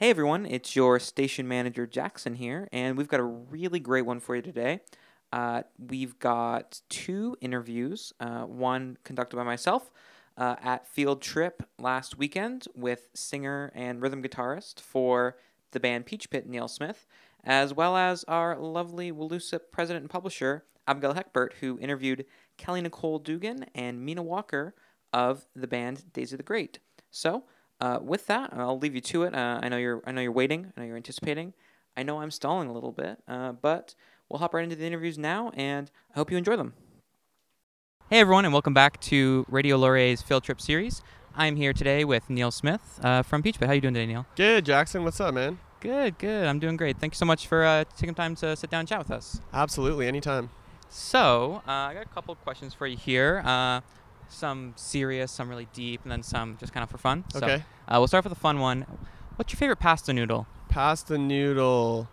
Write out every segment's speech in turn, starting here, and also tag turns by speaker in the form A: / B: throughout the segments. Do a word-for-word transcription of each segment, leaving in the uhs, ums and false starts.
A: Hey everyone, it's your station manager Jackson here, and we've got a really great one for you today. Uh, we've got two interviews, uh, one conducted by myself uh, at Field Trip last weekend with singer and rhythm guitarist for the band Peach Pit, Neil Smith, as well as our lovely Wolusa president and publisher, Abigail Heckbert, who interviewed Kelly Nicole Dugan and Mina Walker of the band Daisy the Great. So, Uh, with that, I'll leave you to it. Uh, I know you're. I know you're waiting. I know you're anticipating. I know I'm stalling a little bit, uh, but we'll hop right into the interviews now, and I hope you enjoy them. Hey everyone, and welcome back to Radio Laurier's Field Trip series. I'm here today with Neil Smith uh, from Peach Pit. How you doing today, Neil?
B: Good, Jackson. What's up, man?
A: Good, good. I'm doing great. Thank you so much for uh, taking time to sit down and chat with us.
B: Absolutely, anytime.
A: So, uh, I got a couple of questions for you here. Uh, some serious, some really deep, and then some just kind of for fun.
B: Okay.
A: So, uh, we'll start with the fun one. What's your favorite pasta noodle?
B: Pasta noodle.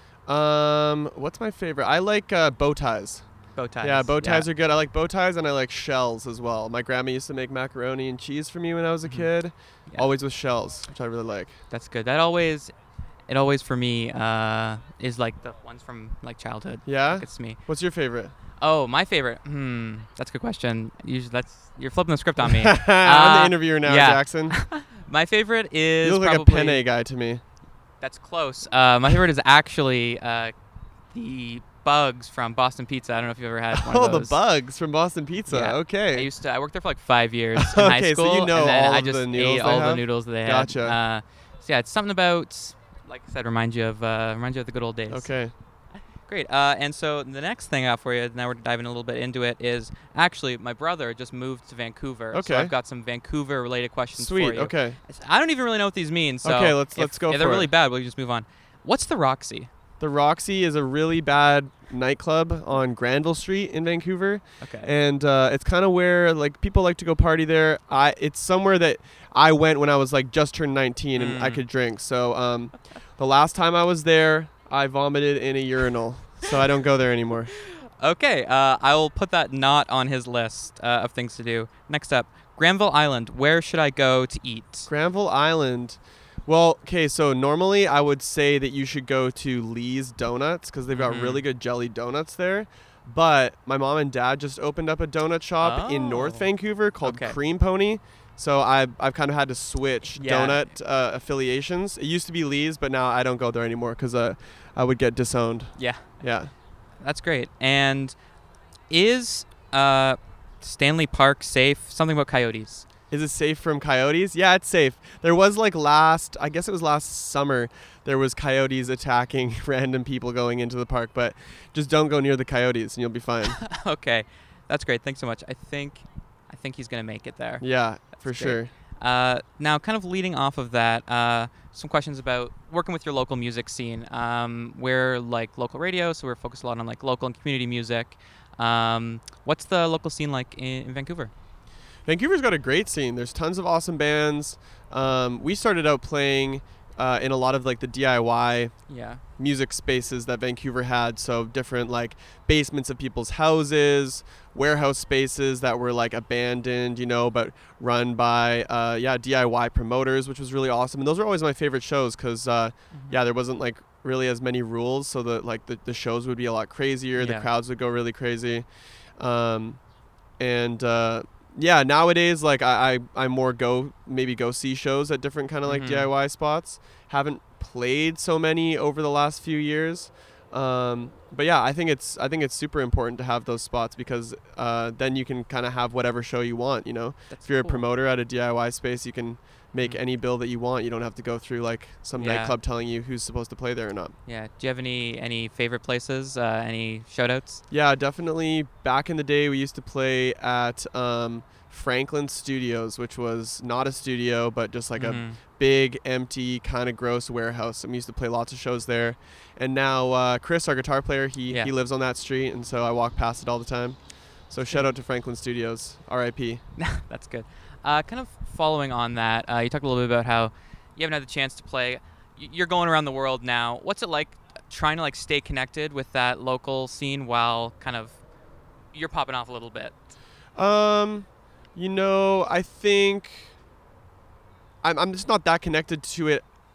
B: Um, what's my favorite? I like uh, bow ties.
A: Bow ties.
B: Yeah, bow ties
A: yeah.
B: are good. I like bow ties and I like shells as well. My grandma used to make macaroni and cheese for me when I was a
A: Mhm.
B: kid.
A: Yeah.
B: Always with shells, which I really like.
A: That's good. That always, it always for me uh, is like the ones from like childhood.
B: Yeah?
A: Like, it's me.
B: What's your favorite?
A: Oh, my favorite. Hmm, that's a good question. Usually, that's you're flipping the script on me.
B: I'm
A: Uh,
B: the interviewer now,
A: yeah.
B: Jackson.
A: My favorite is
B: You look like a
A: probably
B: penne guy to me.
A: That's close. Uh, my favorite is actually uh, the bugs from Boston Pizza. I don't know if you've ever had one
B: Oh,
A: of
B: the
A: those.
B: bugs from Boston Pizza.
A: Yeah. I
B: Okay.
A: used to. I worked there for like five years in high
B: Okay, so
A: school.
B: you know
A: and then
B: all
A: I
B: of
A: just
B: the noodles
A: ate
B: they
A: all the
B: have?
A: noodles that they
B: Gotcha.
A: had. Uh, so yeah, it's something about, like I said, reminds you of uh, reminds you of the good old days.
B: Okay.
A: Great. Uh, and so the next thing I got for you, now we're diving a little bit into it, is actually my brother just moved to Vancouver. So
B: Okay.
A: I've got some Vancouver-related questions for
B: Sweet.
A: you.
B: Okay.
A: I don't even really know what these mean. So
B: Okay, let's-
A: if,
B: let's go
A: If they're
B: for
A: really
B: it.
A: bad, we'll just move on. What's the Roxy?
B: The Roxy is a really bad nightclub on Granville Street in Vancouver.
A: Okay.
B: And uh, it's kind of where like people like to go party there. I it's somewhere that I went when I was like just turned nineteen and I
A: Mm.
B: could drink. So um, the last time I was there, I vomited in a urinal. So I don't go there anymore.
A: Okay, uh, I will put that not on his list uh, of things to do. Next up, Granville Island. Where should I go to eat?
B: Granville Island. Well, okay, so normally I would say that you should go to Lee's Donuts because they've got
A: Mhm.
B: really good jelly donuts there. But my mom and dad just opened up a donut shop in North
A: Oh.
B: Vancouver called
A: Okay.
B: Cream Pony. So I've, I've kind of had to switch
A: Yeah.
B: donut uh, affiliations. It used to be Lee's, but now I don't go there anymore because uh, I would get disowned.
A: Yeah,
B: Yeah.
A: that's great. And is uh, Stanley Park safe? Something about coyotes.
B: Is it safe from coyotes? Yeah, it's safe. There was like last, I guess it was last summer, there was coyotes attacking random people going into the park, but just don't go near the coyotes and you'll be fine.
A: Okay, that's great. Thanks so much. I think, I think he's gonna make it there.
B: Yeah, for
A: great.
B: sure.
A: Uh, now, kind of leading off of that, uh, some questions about working with your local music scene. Um, we're like local radio, so we're focused a lot on like local and community music. Um, what's the local scene like in, in Vancouver?
B: Vancouver's got a great scene. There's tons of awesome bands. Um, we started out playing uh, in a lot of like the D I Y
A: Yeah.
B: music spaces that Vancouver had. So different like basements of people's houses, warehouse spaces that were like abandoned, you know, but run by uh, yeah D I Y promoters, which was really awesome. And those were always my favorite shows because uh, yeah, there wasn't like really as many rules, so that like the, the shows would be a lot crazier. The
A: Yeah.
B: crowds would go really crazy, um, and uh, yeah, nowadays like I, I I more go maybe go see shows at different kind of like
A: Mhm.
B: D I Y spots. Haven't played so many over the last few years. Um, but yeah, I think it's I think it's super important to have those spots because uh, then you can kind of have whatever show you want. You know,
A: That's
B: if you're
A: cool.
B: a promoter at a D I Y space, you can make
A: Mhm.
B: any bill that you want. You don't have to go through like some
A: Yeah.
B: nightclub telling you who's supposed to play there or not.
A: Yeah. Do you have any any favorite places? Uh, any shoutouts?
B: Yeah, definitely. Back in the day, we used to play at um, Franklin Studios, which was not a studio, but just like a
A: Mhm.
B: big, empty, kind of gross warehouse. And we used to play lots of shows there. And now uh, Chris, our guitar player, he,
A: Yeah.
B: he lives on that street, and so I walk past it all the time. So shout out to Franklin Studios, R I P
A: That's good. Uh, kind of following on that, uh, you talked a little bit about how you haven't had the chance to play. Y- You're going around the world now. What's it like trying to like stay connected with that local scene while kind of you're popping off a little bit?
B: Um, you know, I think I'm I'm just not that connected to it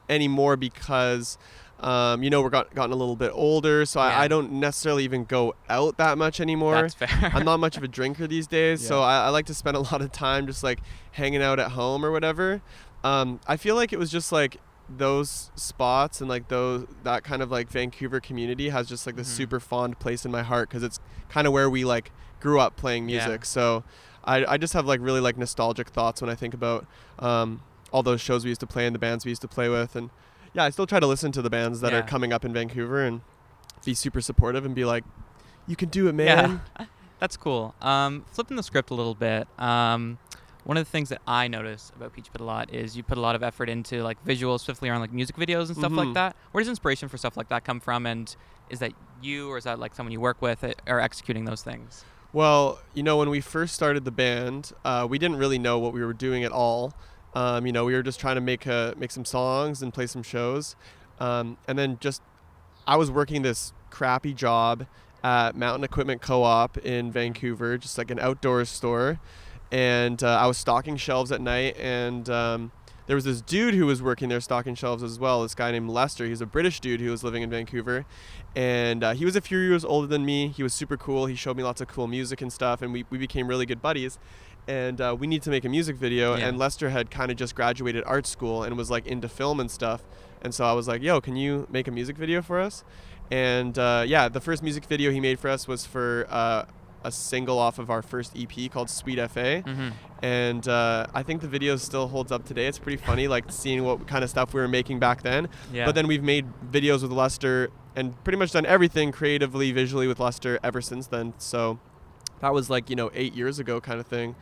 B: anymore because um, you know, we're got, gotten a little bit older, so
A: Yeah.
B: I, I don't necessarily even go out that much anymore.
A: That's fair.
B: I'm not much of a drinker these days,
A: Yeah.
B: so I, I like to spend a lot of time just like hanging out at home or whatever. Um, I feel like it was just like those spots and like those that kind of like Vancouver community has just like this
A: Mhm.
B: super fond place in my heart because it's kind of where we like grew up playing
A: Yeah.
B: music. So I, I just have like really like nostalgic thoughts when I think about um, all those shows we used to play and the bands we used to play with. And yeah, I still try to listen to the bands that
A: Yeah.
B: are coming up in Vancouver and be super supportive and be like, you can do it, man.
A: Yeah. That's cool. Um, flipping the script a little bit. Um, one of the things that I notice about Peach Pit a lot is you put a lot of effort into like visuals, specifically around like music videos and stuff
B: Mhm.
A: like that. Where does inspiration for stuff like that come from? And is that you or is that like someone you work with that are executing those things?
B: Well, you know, when we first started the band, uh, we didn't really know what we were doing at all. Um, you know, we were just trying to make a, make some songs and play some shows. Um, and then just, I was working this crappy job at Mountain Equipment Co-op in Vancouver, just like an outdoors store. And uh, I was stocking shelves at night, and um, there was this dude who was working there stocking shelves as well, this guy named Lester. He's a British dude who was living in Vancouver. And uh, he was a few years older than me. He was super cool. He showed me lots of cool music and stuff, and we, we became really good buddies. And uh, we need to make a music video,
A: Yeah.
B: and Lester had kind of just graduated art school and was like into film and stuff. And so I was like, yo, can you make a music video for us? And uh, yeah, the first music video he made for us was for uh, a single off of our first E P called Sweet F A.
A: Mm-hmm.
B: And uh, I think the video still holds up today. It's pretty funny, like seeing what kind of stuff we were making back then.
A: Yeah.
B: But then we've made videos with Lester and pretty much done everything creatively, visually with Lester ever since then. So that was like, you know, eight years ago kind of thing.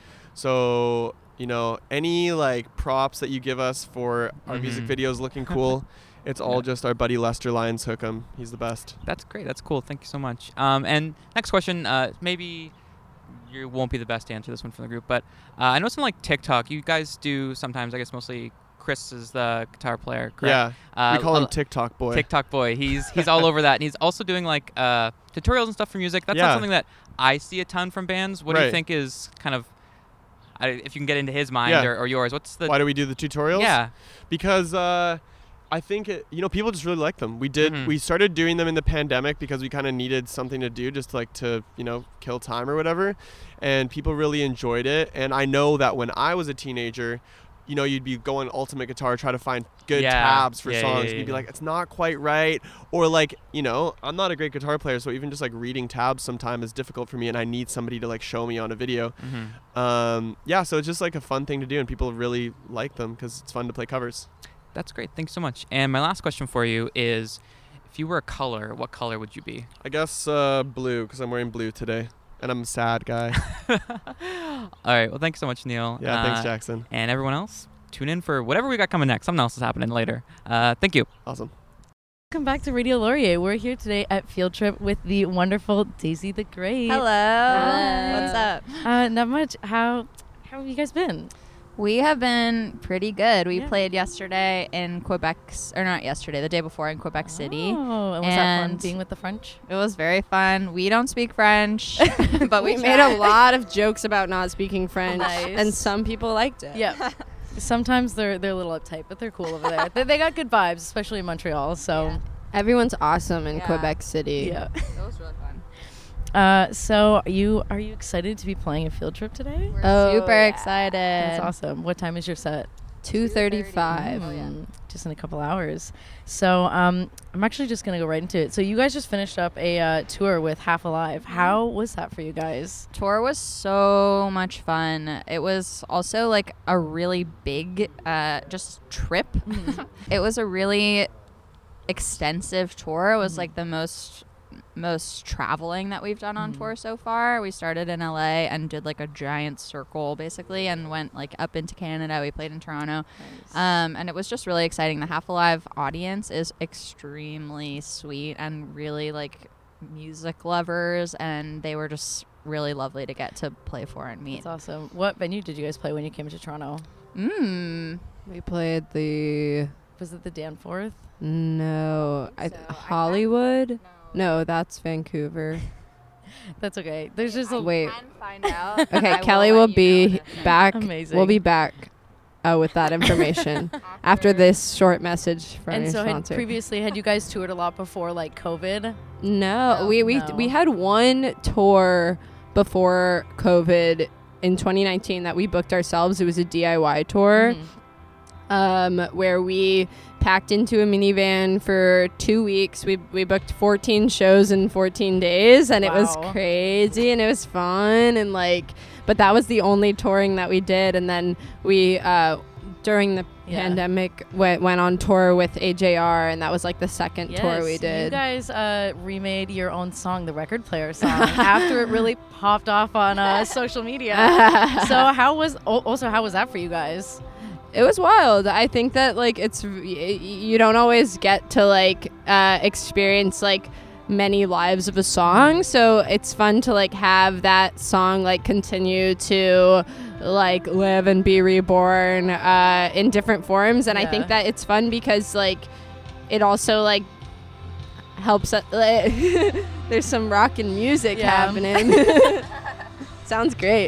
B: So, you know, any like props that you give us for our
A: Mhm.
B: music videos looking cool, it's all just our buddy Lester Lyons Hookham. He's the best.
A: That's great. That's cool. Thank you so much. Um, and next question, uh, maybe you won't be the best to answer this one from the group, but uh, I know something like TikTok. You guys do sometimes, I guess mostly Chris is the guitar player, correct?
B: Yeah,
A: Uh,
B: we call him
A: a-
B: TikTok boy.
A: TikTok boy. He's he's all over that, and he's also doing like uh, tutorials and stuff for music. That's
B: Yeah.
A: not something that I see a ton from bands. What do you
B: Right.
A: think is kind of, I, if you can get into his mind
B: Yeah.
A: or, or yours? What's the
B: Why do we do the tutorials?
A: yeah?
B: Because uh, I think it, you know, people just really like them. We did
A: Mhm.
B: we started doing them in the pandemic because we kind of needed something to do, just like to, you know, kill time or whatever, and people really enjoyed it. And I know that when I was a teenager, you know, you'd be going Ultimate Guitar, try to find good
A: Yeah.
B: tabs for
A: Yeah,
B: songs,
A: yeah,
B: and
A: yeah,
B: you'd be
A: yeah.
B: like, it's not quite right, or like, you know, I'm not a great guitar player, so even just like reading tabs sometimes is difficult for me, and I need somebody to like show me on a video.
A: Mm-hmm.
B: Um, yeah, so it's just like a fun thing to do, and people really like them because it's fun to play covers.
A: That's great. Thanks so much. And my last question for you is, if you were a color, what color would you be?
B: I guess uh, blue, because I'm wearing blue today, and I'm a sad guy.
A: All right. Well, thanks so much, Neil.
B: Yeah, thanks,
A: Uh,
B: Jackson.
A: And everyone else, tune in for whatever we got coming next. Something else is happening later. Uh, thank you.
B: Awesome.
C: Welcome back to Radio Laurier. We're here today at Field Trip with the wonderful Daisy the Great.
D: Hello.
C: Hi.
D: What's up?
C: Uh, not much. How how have you guys been?
D: We have been pretty good. We
C: Yeah.
D: played yesterday in Quebec, s- or not yesterday, the day before in Quebec City.
C: Oh, and was that fun
D: And-
C: being with the French?
D: It was very fun. We don't speak French, but
E: we
D: we
E: made
D: tried.
E: a lot of jokes about not speaking French,
C: Nice.
E: and some people liked it.
C: Yeah. Sometimes they're they're a little uptight, but they're cool over there. they, they got good vibes, especially in Montreal. So
D: Yeah.
E: Everyone's awesome in
D: Yeah.
E: Quebec City.
C: yeah.
D: It was really fun.
C: Uh, so are you are you excited to be playing a Field Trip today?
D: We're
E: Oh,
D: super
E: yeah.
D: excited.
C: That's awesome. What time is your set?
E: two thirty-five.
D: Oh, yeah.
C: Mm, Just in a couple hours. So um, I'm actually just gonna go right into it. So you guys just finished up a uh, tour with Half Alive. How was that for you guys?
D: Tour was so much fun. It was also like a really big uh, just trip. It was a really extensive tour. It was
C: Mhm.
D: like the most most traveling that we've done on
C: Mhm.
D: tour so far. We started in L A and did like a giant circle basically and went like up into Canada. We played in Toronto. Um, and it was just really exciting. The Half Alive audience is extremely sweet and really like music lovers, and they were just really lovely to get to play for and meet.
C: That's awesome. What venue did you guys play when you came to Toronto?
D: Mm.
E: We played the
C: Was it the Danforth?
E: no I,
D: so. I can't-
E: Hollywood. No, that's Vancouver.
C: That's okay. There's just a
E: Wait.
D: Find out.
E: Okay, Kelly will be back.
C: Amazing.
E: We'll be back uh, with that information after this short message from
C: And
E: your
C: so had
E: sponsor.
C: previously, had you guys toured a lot before like COVID?
E: No,
D: No.
E: we we
C: No.
E: we had one tour before COVID in twenty nineteen that we booked ourselves. It was a D I Y tour,
C: Mhm.
E: um, where we packed into a minivan for two weeks. We we booked fourteen shows in fourteen days, and it was
C: Wow.
E: crazy, and it was fun, and like, but that was the only touring that we did, and then we. Uh, during the
C: Yeah.
E: pandemic went, went on tour with A J R, and that was like the second tour we
C: Yes,
E: did.
C: You guys uh, remade your own song, the Record Player song, after it really popped off on uh, social media. So how was al- also how was that for you guys?
E: It was wild. I think that like it's y- y- you don't always get to like uh, experience like many lives of a song, so it's fun to like have that song like continue to like live and be reborn uh, in different forms. And I
C: Yeah.
E: think that it's fun because like it also like helps us, there's some rockin' music
C: Yeah.
E: happening. Sounds great.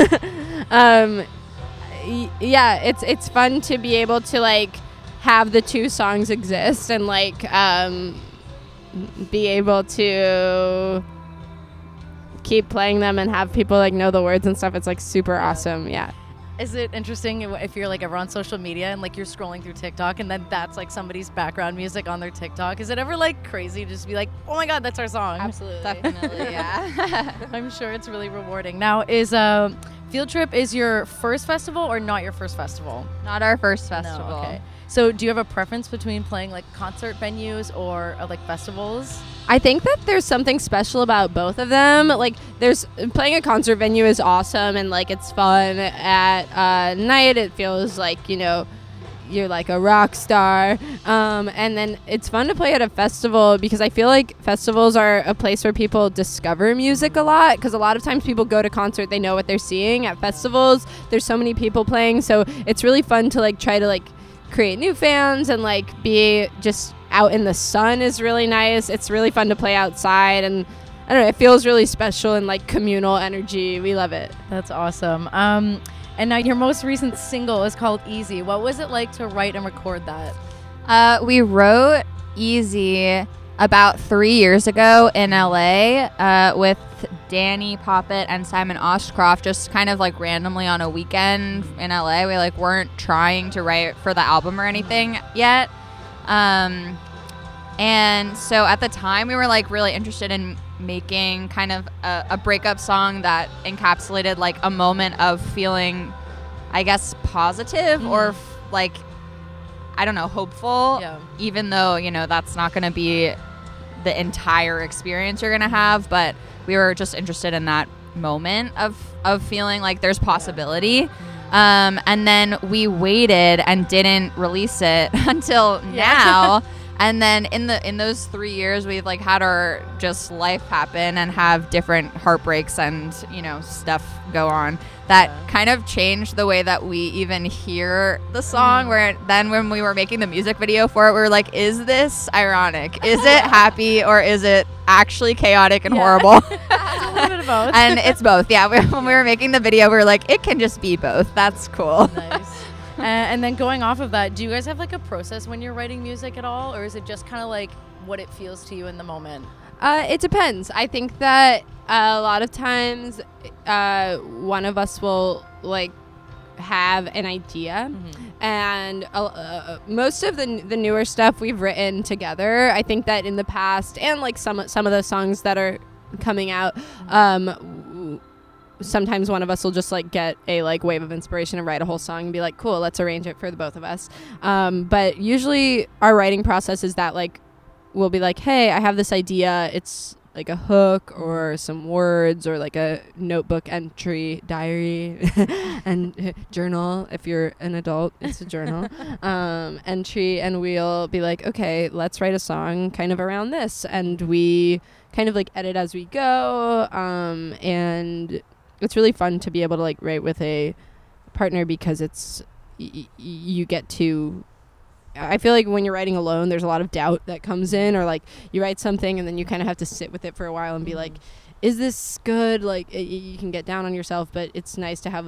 E: um y- yeah, it's it's fun to be able to like have the two songs exist and like um be able to keep playing them and have people like know the words and stuff. It's like super
C: Yeah.
E: awesome. Yeah.
C: Is it interesting if you're like ever on social media and like you're scrolling through TikTok and then that's like somebody's background music on their TikTok? Is it ever like crazy to just be like, oh my god, that's our song?
E: Absolutely.
D: Definitely, yeah.
C: I'm sure it's really rewarding. Now, is uh, Field Trip is your first festival or not your first festival?
D: Not our first
C: No,
D: festival.
C: okay. So, do you have a preference between playing like concert venues or uh, like festivals?
E: I think that there's something special about both of them. Like, there's playing a concert venue is awesome and like it's fun at uh, night. It feels like, you know, you're like a rock star. Um, and then it's fun to play at a festival because I feel like festivals are a place where people discover music a lot, because a lot of times people go to concert, they know what they're seeing. At festivals, there's so many people playing, so it's really fun to like try to like create new fans and like be just out in the sun is really nice. It's really fun to play outside, and I don't know, it feels really special and like communal energy. We love it.
C: That's awesome. Um, and now your most recent single is called Easy. What was it like to write and record that?
D: Uh, we wrote Easy about three years ago in L A uh, with Danny Poppet and Simon Oshcroft, just kind of like randomly on a weekend in L A. We like weren't trying to write for the album or anything yet. Um, and so at the time we were like really interested in making kind of a, a breakup song that encapsulated like a moment of feeling, I guess, positive or f- like, I don't know, hopeful,
C: Yeah.
D: even though, you know, that's not going to be the entire experience you're going to have. But we were just interested in that moment of, of feeling like there's possibility. Um, and then we waited and didn't release it until
C: Yeah.
D: now. And then in the in those three years, we've like had our just life happen and have different heartbreaks and, you know, stuff go on that
C: Yeah.
D: kind of changed the way that we even hear the song. Where then when we were making the music video for it, we were like, is this ironic? Is it happy, or is it actually chaotic and
C: Yeah.
D: horrible?
C: It's a little bit of both.
D: And it's both. Yeah, we, when we were making the video, we were like, it can just be both. That's cool.
C: Nice. Uh, and then going off of that, do you guys have like a process when you're writing music at all, or is it just kind of like what it feels to you in the moment?
E: Uh, it depends. I think that uh, a lot of times uh, one of us will like have an idea, and uh, uh, most of the the newer stuff we've written together. I think that in the past, and like some some of the songs that are coming out, um, w- sometimes one of us will just like get a like wave of inspiration and write a whole song and be like, cool, let's arrange it for the both of us. Um, but usually our writing process is that like we'll be like, hey, I have this idea. It's like a hook or some words or like a notebook entry, diary, and journal. If you're an adult, it's a journal um, entry. And we'll be like, okay, let's write a song kind of around this. And we kind of like edit as we go. Um, and it's really fun to be able to like write with a partner because it's y- y- you get to I feel like when you're writing alone, there's a lot of doubt that comes in, or like you write something and then you kind of have to sit with it for a while and be like, is this good? Like it, you can get down on yourself, but it's nice to have like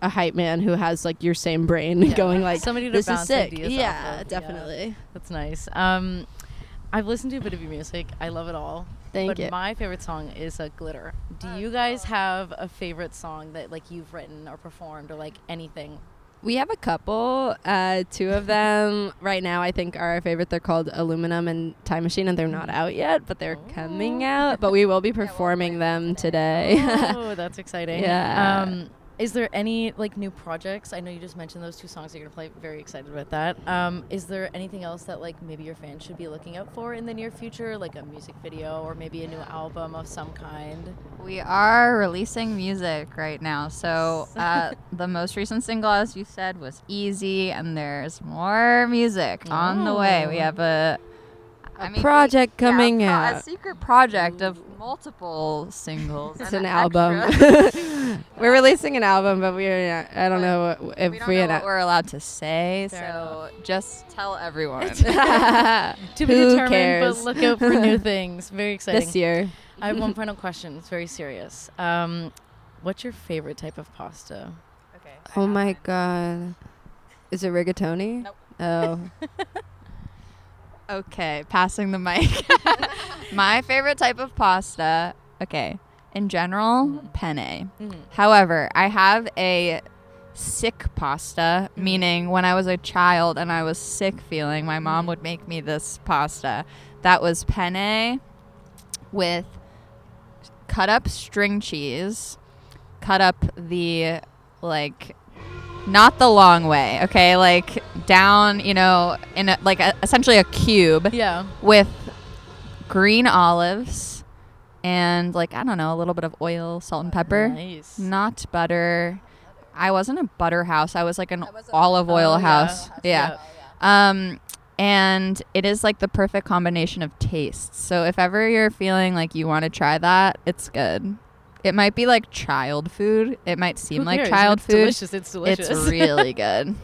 E: a hype man who has like your same brain going like,
C: Somebody to
E: this is
C: bounce
E: sick.
C: ideas off
E: Yeah,
C: of.
E: definitely.
C: That's nice. Um, I've listened to a bit of your music. I love it all.
E: Thank
C: but
E: you.
C: my favorite song is uh, Glitter. Do you guys have a favorite song that like you've written or performed or like anything?
E: We have a couple. Uh, two of them right now I think are our favorite. They're called Aluminum and Time Machine, and they're not out yet, but they're coming out. But we will be performing them today.
C: Oh, that's exciting.
E: Yeah.
C: Um, is there any like new projects? I know you just mentioned those two songs you're gonna play. Very excited about that. Um, is there anything else that like maybe your fans should be looking out for in the near future, like a music video or maybe a new album of some kind?
D: We are releasing music right now. So uh, the most recent single, as you said, was Easy, and there's more music on the way. We
C: Oh.
D: have a, I
E: A
D: mean,
E: project
D: we- yeah,
E: coming
D: a pro-
E: out.
D: A secret project of multiple singles.
E: It's
D: and
E: an album.
D: extras.
E: We're releasing an album, but we're I don't know what, if
D: we don't
E: we
D: know
E: annou-
D: what we're allowed to say,
C: Fair
D: so just tell everyone.
C: To be
E: Who
C: determined,
E: cares?
C: but look out for new things. Very exciting.
E: This year.
C: I have one final question. It's very serious. Um, what's your favorite type of pasta?
D: Okay.
E: Oh my god. Is it rigatoni?
D: Nope.
E: Oh.
D: Okay, passing the mic. My favorite type of pasta, okay, in general, penne.
C: Mm.
D: However, I have a sick pasta, meaning when I was a child and I was sick feeling, my mom would make me this pasta. That was penne with cut up string cheese, cut up the, like, not the long way, okay? Like, down, you know, in a, like a, essentially a cube
C: Yeah.
D: with green olives and, like, I don't know, a little bit of oil, salt, and pepper.
C: Nice.
D: Not butter. I wasn't a butter house. I was like an olive oil
C: Oh, yeah.
D: house. Yeah. Um, and it is like the perfect combination of tastes. So if ever you're feeling like you want to try that, it's good. It might be like child food. It might seem
C: Who
D: like
C: cares?
D: child
C: It's
D: food.
C: delicious. It's delicious.
D: It's really good.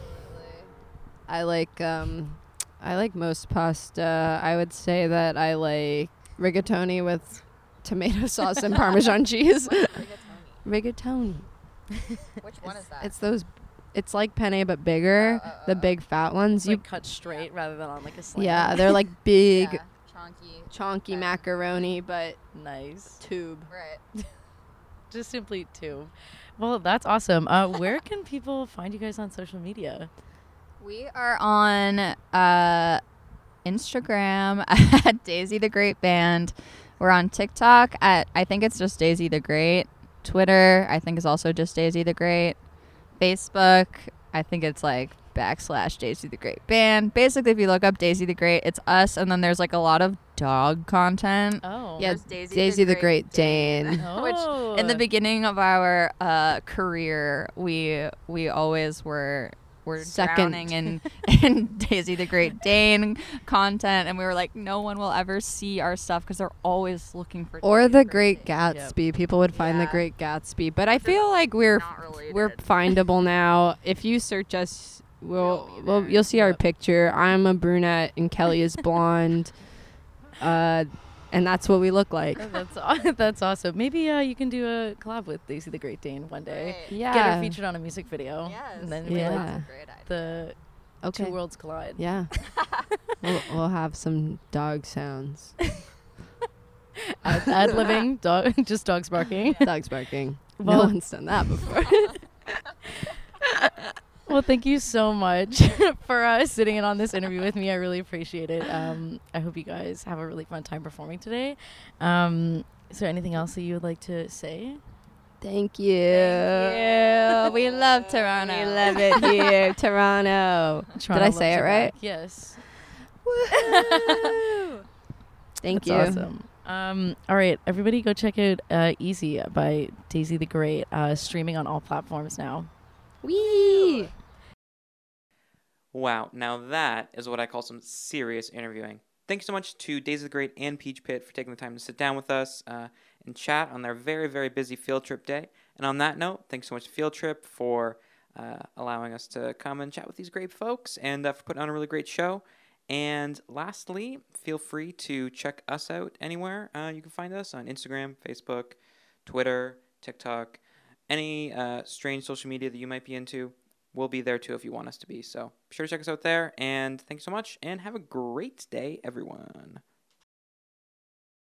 E: I like um I like most pasta. I would say that I like rigatoni with tomato sauce and Parmesan cheese. Rigatoni.
D: Which one is that?
E: It's those it's like penne but bigger.
D: Oh, oh,
E: the
D: oh.
E: big fat ones.
C: It's
E: You
C: like cut straight rather than on like a slant.
E: Yeah, they're like big
D: Yeah, chunky.
E: chonky
D: Okay.
E: macaroni but
C: Nice.
E: tube.
D: Right.
C: Just simply two. Well, that's awesome. Uh, where can people find you guys on social media?
D: We are on uh, Instagram at Daisy the Great Band. We're on TikTok at, I think it's just Daisy the Great. Twitter, I think is also just Daisy the Great. Facebook, I think it's like backslash Daisy the Great Band. Basically, if you look up Daisy the Great, it's us, and then there's like a lot of dog content.
C: Oh.
E: Yeah,
D: There's Daisy,
E: Daisy the Great Dane.
C: Oh.
D: Which in the beginning of our uh, career, we we always were were
E: Second.
D: drowning in, in Daisy the Great Dane content, and we were like, no one will ever see our stuff because they're always looking for
E: Or
D: Daisy
E: the Great
C: Yep.
E: Gatsby. People would find the
D: Yeah.
E: Great Gatsby. But I feel like we're
D: not related.
E: we're findable now. If you search us, we'll,
D: We'll be
E: we'll
D: there.
E: you'll see our
C: Yep.
E: picture. I'm a brunette and Kelly is blonde. uh, and that's what we look like.
C: Oh, that's aw- that's awesome. Maybe uh, you can do a collab with Daisy the Great Dane one day.
E: Yeah.
C: Get her featured on a music video.
D: Yes.
C: And then
E: Yeah.
C: yeah.
E: Yeah.
D: That's a great idea.
C: the
E: Okay.
C: two worlds collide.
E: Yeah. we'll, we'll have some dog sounds.
C: Ad, ad living, dog, just dogs barking.
E: Dogs barking.
C: Well-
E: no one's done that before.
C: Well, thank you so much for uh, sitting in on this interview with me. I really appreciate it. Um, I hope you guys have a really fun time performing today. Um, is there anything else that you would like to say?
E: Thank you.
D: Thank you. We love Toronto.
E: We love it here, Toronto.
C: Toronto
E: I say
C: loves
E: it
C: you
E: right?
C: back. Yes.
E: Thank
C: That's
E: you.
C: awesome. Um, all right, everybody go check out uh, Easy by Daisy the Great, uh, streaming on all platforms now.
E: Wee.
A: Wow, now that is what I call some serious interviewing. Thank you so much to Daisy the Great and Peach Pit for taking the time to sit down with us uh, and chat on their very, very busy field trip day. And on that note, thanks so much to Field Trip for uh, allowing us to come and chat with these great folks and uh, for putting on a really great show. And lastly, feel free to check us out anywhere. Uh, you can find us on Instagram, Facebook, Twitter, TikTok, any uh, strange social media that you might be into, we'll be there too if you want us to be. So be sure to check us out there. And thank you so much, and have a great day, everyone.